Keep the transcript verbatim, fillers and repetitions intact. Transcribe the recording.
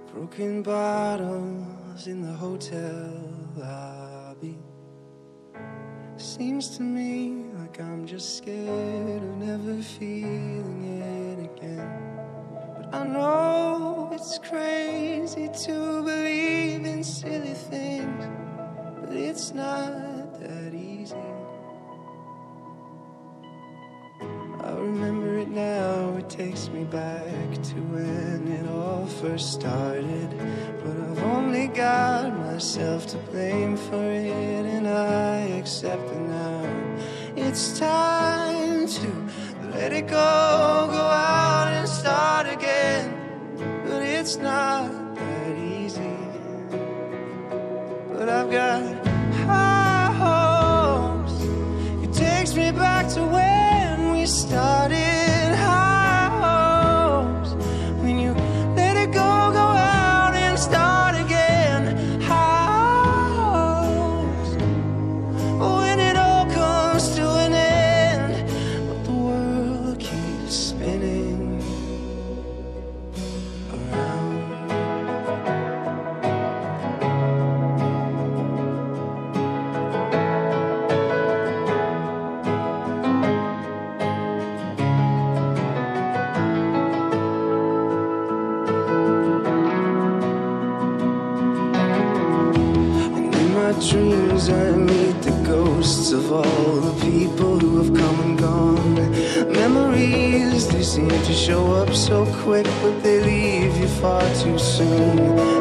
Broken bottles in the hotel lobby. Seems to me like I'm just scared of never feeling it again. But I know it's crazy to believe in silly things, but it's not that easy. I remember it now, it takes me back to when it all first started. But I've only got myself to blame for it, and I accept it now. It's time to let it go, go out and start again. But it's not that easy. But I've got high hopes. It takes me back to when we started. High hopes. When you let it go, go out and start again. High hopes. When it all comes to an end, but the world keeps spinning around. Dreams I meet the ghosts of all the people who have come and gone. Memories, they seem to show up so quick, but they leave you far too soon.